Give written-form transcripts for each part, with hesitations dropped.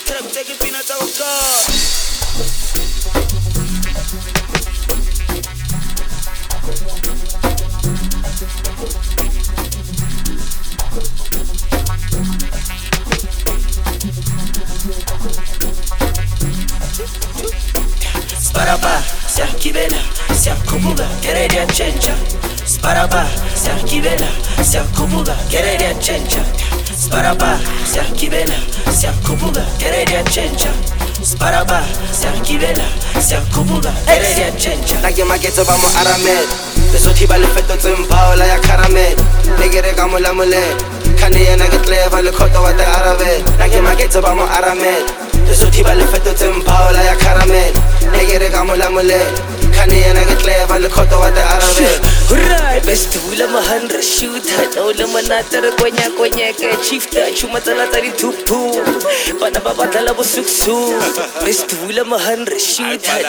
trap take pina tsa go ka Sparaba, siakibela, siakubuga, keredia chencha. Sparaba, siakibela, siakubuga, keredia chencha. Sparaba, siakibela, siakubuga, keredia chencha. Sparaba, siakibela, siakubuga, keredia chencha. Nake maketso ba mo aramel. Lesotho ba le fetotse mpaola ya caramel. Negere ka molamole. Khane yena ke clever le khoto wa te arabe. Nake maketso ba mo aramel. Lesotho ba le fetotse mpaola ya caramel. Negere ka molamole. Khane yena ke clever le khoto wa te arabe. Hurray, best hula mahandra shooter. No le manata re konya ke chiefta. Chuma tsala tsa di thupu. Bana ba batla bo suksu. Best hula mahandra shooter.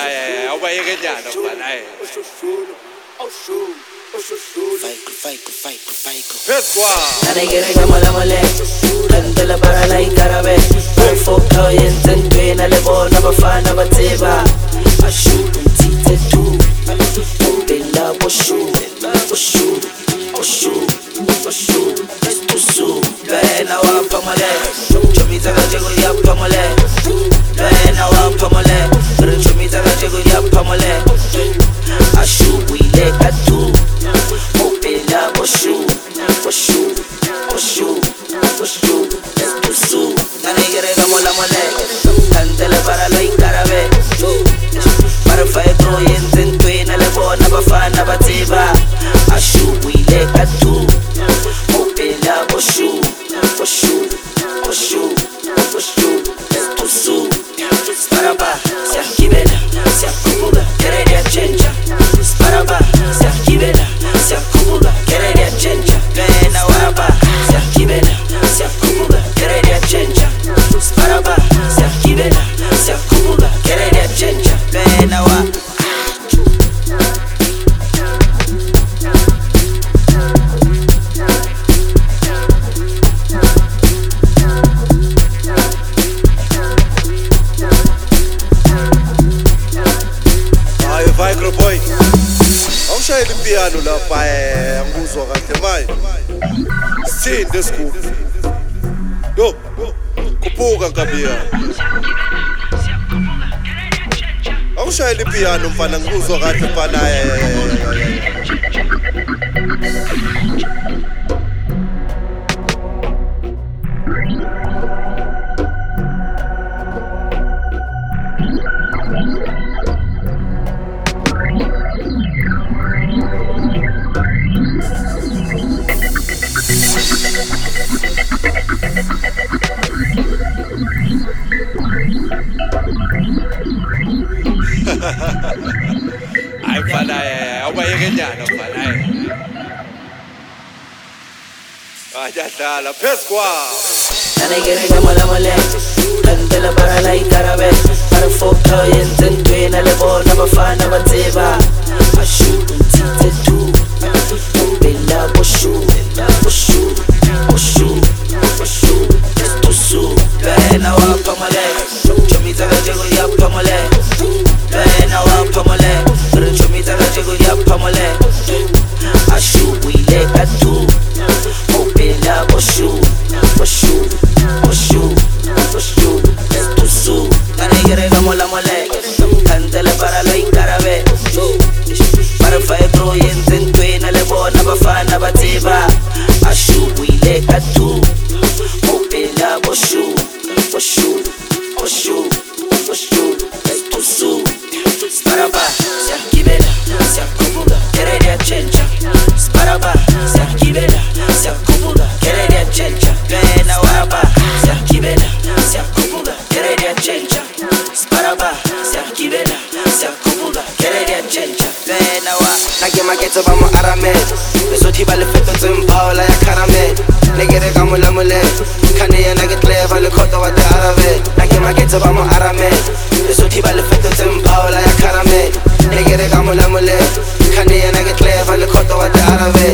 Nare mala male, andela para la ikarabe. Focus yenten twena le bona bafana batseba. Ashu tite tu, bella boshu, boshu, boshu, boshu. Estusu, bena wa pamale. Chomiza ga jego ya pamale. Bena wa pamale. Chomiza ga jego ya pamale. Ashu wile katu. Bella boshu, boshu, boshu, boshu. Estusu, nane gerega mola mole. Tantele para la ikarabe. Para fai proyenten twena le bona bafana batseba. Ashu wile katu. Bella boshu, boshu, boshu, boshu. Estusu, sparaba, siakibela, siakubuga, keredia chencha. Sparaba, siakibela, siakubuga, keredia chencha. Bena waraba, siakibela, siakubuga, keredia chencha. Sparaba, siakibela, siakubuga, keredia chencha. Bena wa Boy, awushayela ipiano lapha angikuzwa kahle manje. Sithinde isigubhu. Yo, kuphuka Nkabiyana. Awushayela ipiano mfana ngikuzwa kahle mfana. Ay mfana awubayekenyana mfana. Ajadala phezu kwawo. Nane gerega mola mole. Tantele para la ikarabe. Para focus yenten twena le bona bafana batseba. Ashu tite tu. Bella boshu, boshu, boshu, boshu. Estusu, bena wa pamale. Chomiza ga jego ya pamale. Bena wa pamale. Chomiza ga jego ya pamale. Ashu wile katu. Bella boshu, boshu, boshu, boshu. Estusu, nane gerega mola mole. Tantele para la ikarabe. Para fai proyenten twena le bona bafana batseba. Ashu wile katu. Bella boshu, boshu, boshu, boshu. Estusu, sparaba, siakibela, siakubuga, keredia chencha. Sparaba, siakibela, siakubuga, keredia chencha. Bena waraba, siakibela, siakubuga, keredia chencha. Sparaba, siakibela, siakubuga, keredia chencha. Bena wa Nake maketso ba mo aramel. Lesotho ba le fetotse mpaola ya caramel. Negere ka molamole. Khane yena ke clever le khoto wa te arabe. Nake maketso ba mo aramel. Lesotho ba le fetotse mpaola ya caramel. Negere ka molamole. Khane yena ke clever le khoto wa te arabe.